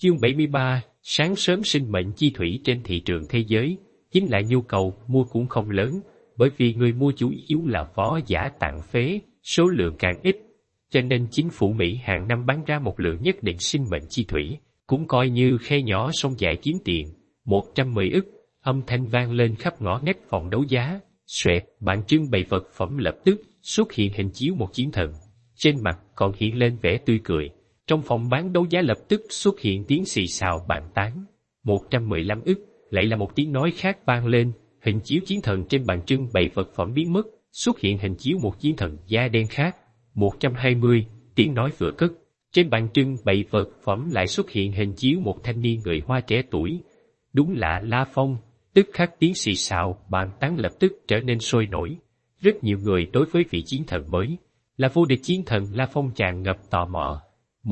Chương 73, sáng sớm sinh mệnh chi thủy trên thị trường thế giới, chính là nhu cầu mua cũng không lớn, bởi vì người mua chủ yếu là võ giả tàn phế, số lượng càng ít, cho nên chính phủ Mỹ hàng năm bán ra một lượng nhất định sinh mệnh chi thủy, cũng coi như khe nhỏ sông dài kiếm tiền, 110 ức, âm thanh vang lên khắp ngõ ngách phòng đấu giá, xoẹt, bảng trưng bày vật phẩm lập tức xuất hiện hình chiếu một chiến thần, trên mặt còn hiện lên vẻ tươi cười. Trong phòng bán đấu giá lập tức xuất hiện tiếng xì xào bàn tán. 115 ức, lại là một tiếng nói khác vang lên, hình chiếu chiến thần trên bàn trưng bày vật phẩm biến mất, xuất hiện hình chiếu một chiến thần da đen khác. 120, tiếng nói vừa cất, trên bàn trưng bày vật phẩm lại xuất hiện hình chiếu một thanh niên người Hoa trẻ tuổi. Đúng là La Phong, tức khắc tiếng xì xào bàn tán lập tức trở nên sôi nổi. Rất nhiều người đối với vị chiến thần mới, là vô địch chiến thần La Phong tràn ngập tò mò.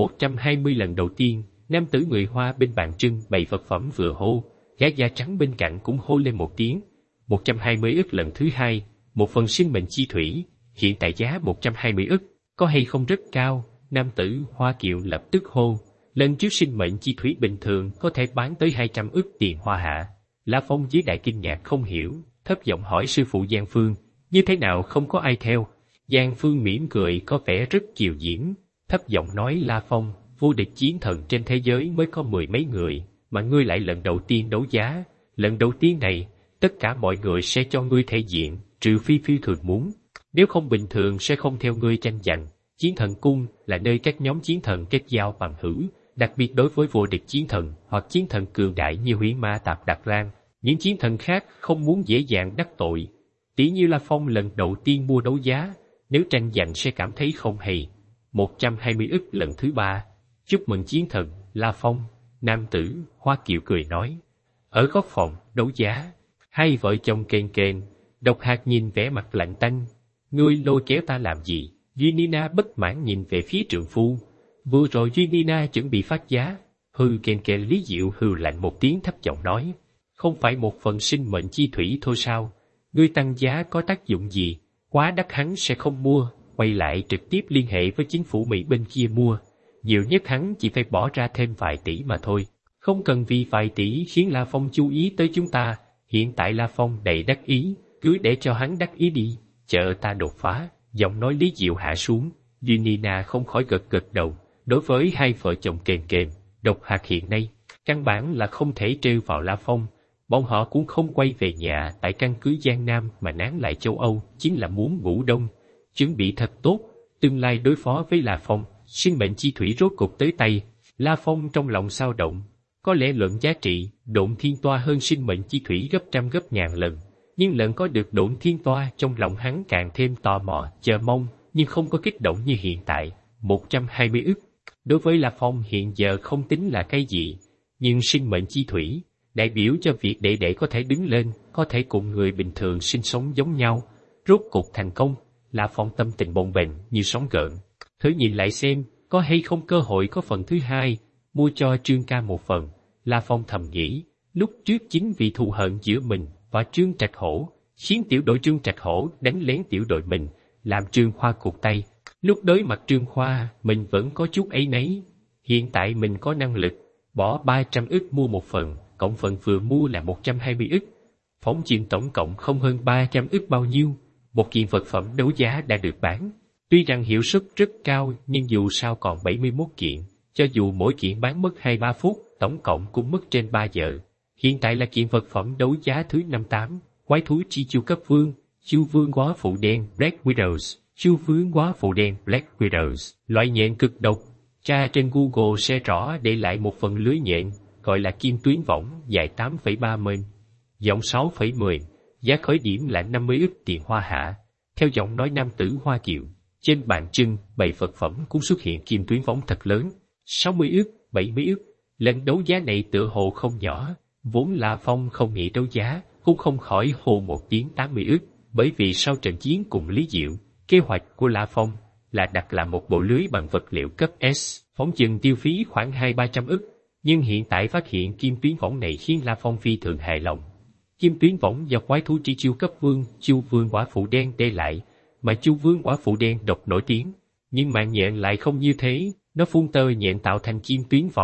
120 lần đầu tiên, nam tử người Hoa bên bàn trưng bày vật phẩm vừa hô, gái da trắng bên cạnh cũng hô lên một tiếng. 120 ức lần thứ hai, một phần sinh mệnh chi thủy, hiện tại giá 120 ức, có hay không rất cao, nam tử Hoa Kiều lập tức hô. Lần trước sinh mệnh chi thủy bình thường có thể bán tới 200 ức tiền Hoa hạ. La Phong dưới đại kinh ngạc không hiểu, thấp giọng hỏi sư phụ Giang Phương, như thế nào không có ai theo? Giang Phương mỉm cười có vẻ rất kiều diễm, thấp giọng nói La Phong, vô địch chiến thần trên thế giới mới có 10 mấy người, mà ngươi lại lần đầu tiên đấu giá. Lần đầu tiên này, tất cả mọi người sẽ cho ngươi thể diện, trừ phi phi thường muốn. Nếu không bình thường sẽ không theo ngươi tranh giành. Chiến thần cung là nơi các nhóm chiến thần kết giao bằng hữu, đặc biệt đối với vô địch chiến thần hoặc chiến thần cường đại như Huyễn Ma Tạp Đạt Lan. Những chiến thần khác không muốn dễ dàng đắc tội. Tỷ như La Phong lần đầu tiên mua đấu giá, nếu tranh giành sẽ cảm thấy không hay. 120 ức lần thứ ba, chúc mừng chiến thần, La Phong, nam tử, Hoa Kiều cười nói. Ở góc phòng, đấu giá, hai vợ chồng kền kền, Độc Hạt nhìn vẻ mặt lạnh tanh. Ngươi lôi kéo ta làm gì? Duy Nina bất mãn nhìn về phía trượng phu. Vừa rồi Duy Nina chuẩn bị phát giá. Hư kền kền Lý Diệu hừ lạnh một tiếng thấp giọng nói. Không phải một phần sinh mệnh chi thủy thôi sao? Ngươi tăng giá có tác dụng gì? Quá đắt hắn sẽ không mua. Quay lại trực tiếp liên hệ với chính phủ Mỹ bên kia mua. Nhiều nhất hắn chỉ phải bỏ ra thêm vài tỷ mà thôi. Không cần vì vài tỷ khiến La Phong chú ý tới chúng ta. Hiện tại La Phong đầy đắc ý, cứ để cho hắn đắc ý đi. Chờ ta đột phá. Giọng nói Lý Diệu hạ xuống. Duy Nina không khỏi gật gật đầu. Đối với hai vợ chồng kền kền, Độc Hạt hiện nay, căn bản là không thể trêu vào La Phong. Bọn họ cũng không quay về nhà tại căn cứ Giang Nam mà nán lại châu Âu, chính là muốn ngủ đông. Chuẩn bị thật tốt, tương lai đối phó với La Phong, sinh mệnh chi thủy rốt cục tới tay. La Phong trong lòng sao động, có lẽ luận giá trị, Độn Thiên Toa hơn sinh mệnh chi thủy gấp trăm gấp ngàn lần. Nhưng lần có được Độn Thiên Toa trong lòng hắn càng thêm tò mò, chờ mong, nhưng không có kích động như hiện tại. 120 ức, đối với La Phong hiện giờ không tính là cái gì, nhưng sinh mệnh chi thủy, đại biểu cho việc đệ có thể đứng lên, có thể cùng người bình thường sinh sống giống nhau. Rốt cục thành công. La Phong tâm tình bồng bềnh như sóng gợn. Thử nhìn lại xem, có hay không cơ hội có phần thứ hai, mua cho Trương ca một phần. La Phong thầm nghĩ, lúc trước chính vì thù hận giữa mình và Trương Trạch Hổ, khiến tiểu đội Trương Trạch Hổ đánh lén tiểu đội mình, làm Trương Khoa cụt tay. Lúc đối mặt Trương Khoa, mình vẫn có chút áy náy. Hiện tại mình có năng lực, bỏ 300 ức mua một phần, cộng phần vừa mua là 120 ức. Phóng chuyện tổng cộng không hơn 300 ức bao nhiêu. Một kiện vật phẩm đấu giá đã được bán. Tuy rằng hiệu suất rất cao nhưng dù sao còn 71 kiện. Cho dù mỗi kiện bán mất 2-3 phút, tổng cộng cũng mất trên 3 giờ. Hiện tại là kiện vật phẩm đấu giá thứ 58, quái thú chi chu cấp vương, chu vương quá phụ đen Black Widows, chu vương quá phụ đen Black Widows, loại nhện cực độc. Tra trên Google sẽ rõ để lại một phần lưới nhện, gọi là kim tuyến võng, dài 8,3 m, rộng 6,10, giá khởi điểm là 50 ức tiền Hoa hạ. Theo giọng nói nam tử Hoa Kiều, trên bàn trưng bày vật phẩm cũng xuất hiện kim tuyến võng thật lớn, 60 ức, 70 ức. Lần đấu giá này tựa hồ không nhỏ, vốn La Phong không nghĩ đấu giá, cũng không khỏi hô một tiếng 80 ức, bởi vì sau trận chiến cùng Lý Diệu, kế hoạch của La Phong là đặt làm một bộ lưới bằng vật liệu cấp S, phóng chừng tiêu phí khoảng 200-300 ức, nhưng hiện tại phát hiện kim tuyến võng này khiến La Phong phi thường hài lòng. Kim tuyến võng do quái thú tri chiêu cấp vương, chu vương quả phụ đen để lại, mà chu vương quả phụ đen độc nổi tiếng, nhưng mạng nhện lại không như thế, nó phun tơ nhện tạo thành kim tuyến võng,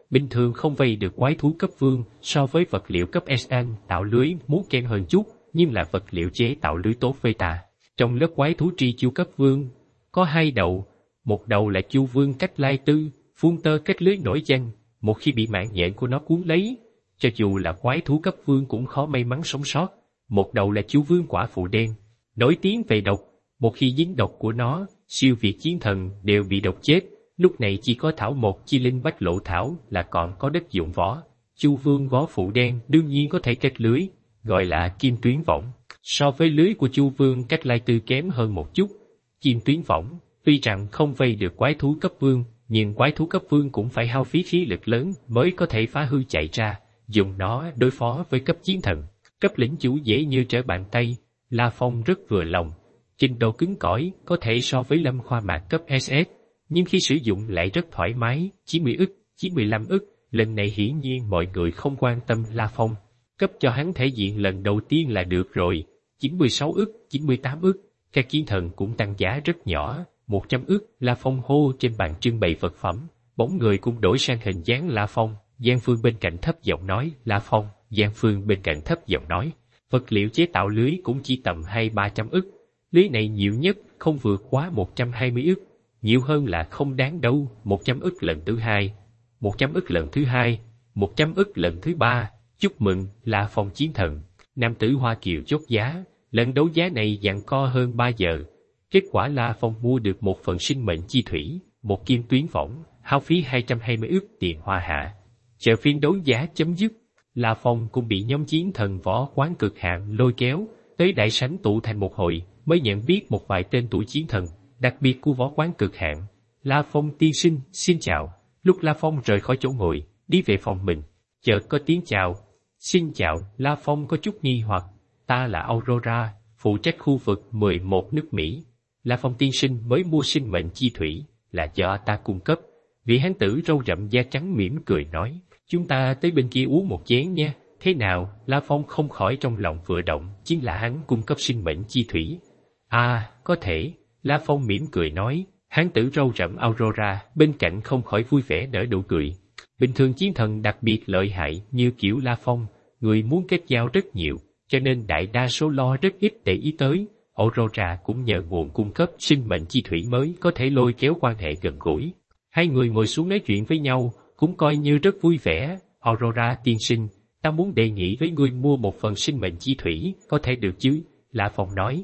bình thường không vây được quái thú cấp vương, so với vật liệu cấp SN tạo lưới muốn kén hơn chút, nhưng là vật liệu chế tạo lưới tốt với ta. Trong lớp quái thú tri chu cấp vương, có 2 đầu, một đầu là chu vương cách lai tư, phun tơ kết lưới nổi danh, một khi bị mạng nhện của nó cuốn lấy, cho dù là quái thú cấp vương cũng khó may mắn sống sót. Một đầu là chu vương quả phụ đen, nổi tiếng về độc, một khi dính độc của nó, siêu việt chiến thần đều bị độc chết. Lúc này chỉ có thảo một chi linh bách lộ thảo là còn có đất dụng võ. Chu vương võ phụ đen đương nhiên có thể kết lưới, gọi là kim tuyến võng. So với lưới của chu vương cách lai tư kém hơn một chút. Kim tuyến võng, tuy rằng không vây được quái thú cấp vương, nhưng quái thú cấp vương cũng phải hao phí khí lực lớn mới có thể phá hư chạy ra, dùng nó đối phó với cấp chiến thần. Cấp lĩnh chủ dễ như trở bàn tay, La Phong rất vừa lòng. Trình độ cứng cỏi có thể so với Lâm Khoa Mạc cấp SS, nhưng khi sử dụng lại rất thoải mái, 90 ức, 95 ức. Lần này hiển nhiên mọi người không quan tâm La Phong. Cấp cho hắn thể diện lần đầu tiên là được rồi, 96 ức, 98 ức. Các chiến thần cũng tăng giá rất nhỏ, 100 ức. La Phong hô trên bàn trưng bày vật phẩm, bóng người cũng đổi sang hình dáng La Phong. Giang Phương bên cạnh thấp giọng nói, La Phong. Giang Phương bên cạnh thấp giọng nói, vật liệu chế tạo lưới cũng chỉ tầm 200-300 ức. Lưới này nhiều nhất không vượt quá 120 ức. Nhiều hơn là không đáng đâu. 100 ức lần thứ hai, 100 ức lần thứ hai, 100 ức lần thứ ba. Chúc mừng, La Phong chiến thần. Nam tử Hoa Kiều chốt giá. Lần đấu giá này giằng co hơn 3 giờ. Kết quả La Phong mua được một phần sinh mệnh chi thủy, một kim tuyến võng, hao phí 220 ức tiền hoa hạ. Chờ phiên đấu giá chấm dứt, La Phong cũng bị nhóm chiến thần võ quán cực hạn lôi kéo tới đại sảnh tụ thành một hội, mới nhận biết một vài tên tuổi chiến thần đặc biệt của võ quán cực hạn. La Phong tiên sinh, xin chào. Lúc La Phong rời khỏi chỗ ngồi, đi về phòng mình, chợt có tiếng chào. Xin chào. La Phong có chút nghi hoặc. Ta là Aurora, phụ trách khu vực 11 nước Mỹ. La Phong tiên sinh mới mua sinh mệnh chi thủy, là do ta cung cấp. Vị hán tử râu rậm da trắng mỉm cười nói, chúng ta tới bên kia uống một chén nha. Thế nào? La Phong không khỏi trong lòng vừa động, chính là hắn cung cấp sinh mệnh chi thủy. À, có thể. La Phong mỉm cười nói. Hán tử râu rậm Aurora bên cạnh không khỏi vui vẻ nở nụ cười. Bình thường chiến thần đặc biệt lợi hại như kiểu La Phong, người muốn kết giao rất nhiều, cho nên đại đa số lo rất ít để ý tới. Aurora cũng nhờ nguồn cung cấp sinh mệnh chi thủy mới có thể lôi kéo quan hệ gần gũi. Hai người ngồi xuống nói chuyện với nhau, cũng coi như rất vui vẻ. Aurora tiên sinh, ta muốn đề nghị với ngươi mua một phần sinh mệnh chi thủy, có thể được chứ? La Phong nói.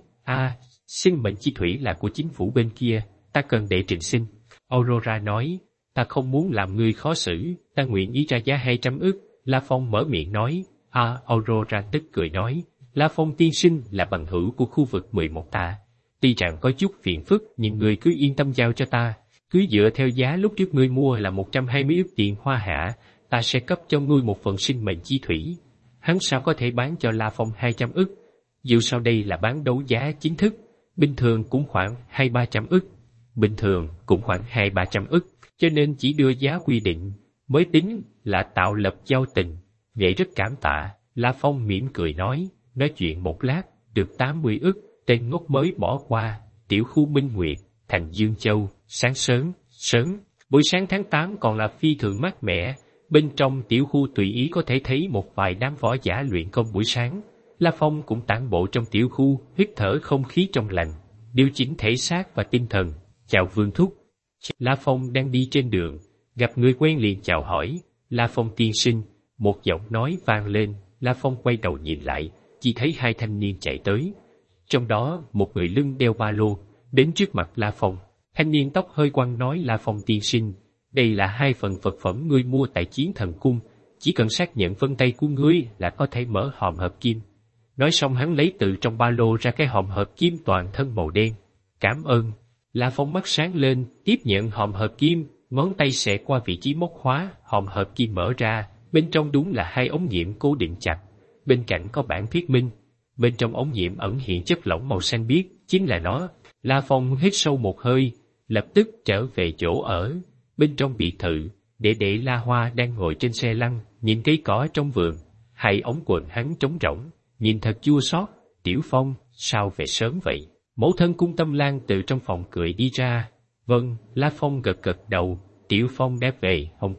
Sinh mệnh chi thủy là của chính phủ bên kia, ta cần để trình xin. Aurora nói, ta không muốn làm ngươi khó xử, ta nguyện ý ra giá 200 ức. La Phong mở miệng nói. Aurora tức cười nói, La Phong tiên sinh là bằng hữu của khu vực 11 ta. Tuy rằng có chút phiền phức, nhưng ngươi cứ yên tâm giao cho ta. Cứ dựa theo giá lúc trước ngươi mua là 120 ức tiền hoa hạ, ta sẽ cấp cho ngươi một phần sinh mệnh chi thủy. Hắn sao có thể bán cho La Phong 200 ức? Dù sao đây là bán đấu giá chính thức, bình thường cũng khoảng 200-300 ức. Bình thường cũng khoảng 200-300 ức, cho nên chỉ đưa giá quy định, mới tính là tạo lập giao tình. Vậy rất cảm tạ. La Phong mỉm cười nói chuyện một lát, được 80 ức, tên ngốc mới bỏ qua. Tiểu khu Minh Nguyệt, thành Dương Châu, sáng sớm. Buổi sáng tháng 8 còn là phi thường mát mẻ, bên trong tiểu khu tùy ý có thể thấy một vài đám võ giả luyện công buổi sáng. La Phong cũng tản bộ trong tiểu khu, hít thở không khí trong lành, điều chỉnh thể xác và tinh thần. Chào Vương Thúc. La Phong đang đi trên đường, gặp người quen liền chào hỏi. La Phong tiên sinh, một giọng nói vang lên. La Phong quay đầu nhìn lại, chỉ thấy hai thanh niên chạy tới. Trong đó, một người lưng đeo ba lô, đến trước mặt La Phong. Thanh niên tóc hơi quăn nói, La Phong tiên sinh, đây là 2 phần vật phẩm ngươi mua tại Chiến Thần Cung, chỉ cần xác nhận vân tay của ngươi là có thể mở hòm hợp kim. Nói xong hắn lấy từ trong ba lô ra cái hòm hợp kim toàn thân màu đen. Cảm ơn. La Phong mắt sáng lên, tiếp nhận hòm hợp kim, ngón tay xẹt qua vị trí móc khóa, hòm hợp kim mở ra, bên trong đúng là 2 ống nghiệm cố định chặt. Bên cạnh có bản thuyết minh, bên trong ống nghiệm ẩn hiện chất lỏng màu xanh biếc, chính là nó. La Phong hít sâu một hơi, lập tức trở về chỗ ở. Bên trong biệt thự, đệ La Hoa đang ngồi trên xe lăn, nhìn cây cỏ trong vườn. 2 ống quần hắn trống rỗng, nhìn thật chua xót. Tiểu Phong, sao về sớm vậy? Mẫu thân Cung Tâm Lan từ trong phòng cười đi ra. Vâng, La Phong gật đầu. Tiểu Phong đã về Hồng Quốc,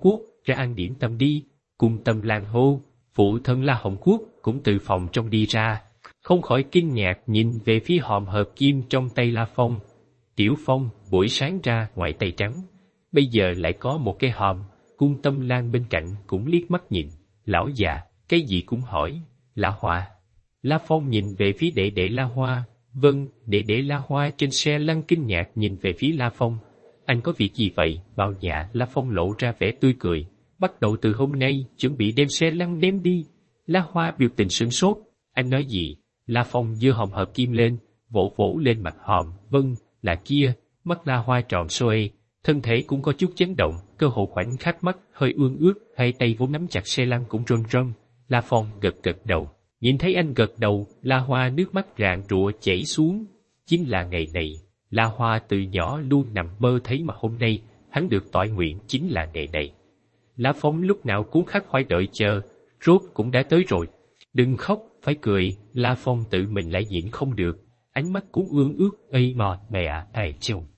ra ăn điểm tâm đi. Cung Tâm Lan hô, phụ thân La Hồng Quốc cũng từ phòng trong đi ra, không khỏi kinh ngạc nhìn về phía hòm hợp kim trong tay La Phong. Tiểu Phong buổi sáng ra ngoài tay trắng, bây giờ lại có một cái hòm. Cung Tâm Lan bên cạnh cũng liếc mắt nhìn, lão già, cái gì cũng hỏi. La Hoa. La Phong nhìn về phía đệ đệ La Hoa. Vâng, đệ đệ La Hoa trên xe lăn kinh ngạc nhìn về phía La Phong. Anh có việc gì vậy? Bao dạ. La Phong lộ ra vẻ tươi cười. Bắt đầu từ hôm nay, chuẩn bị đem xe lăn đem đi. La Hoa biểu tình sửng sốt. Anh nói gì? La Phong giơ hòm hợp kim lên, vỗ vỗ lên mặt hòm. Vâng, là kia. Mắt La Hoa tròn xoe, thân thể cũng có chút chấn động, cơ hồ khoảnh khắc mắt hơi ương ướt, hai tay vốn nắm chặt xe lăn cũng run run. La Phong gật gật đầu. Nhìn thấy anh gật đầu, La Hoa nước mắt rạng rụa chảy xuống. Chính là ngày này, La Hoa từ nhỏ luôn nằm mơ thấy mà hôm nay, hắn được toại nguyện chính là ngày này. La Phong lúc nào cũng khắc khoải đợi chờ, rốt cũng đã tới rồi. Đừng khóc, phải cười. La Phong tự mình lại nhịn không được, ánh mắt cũng ương ướt. Ây mò, mẹ à, ai chồng.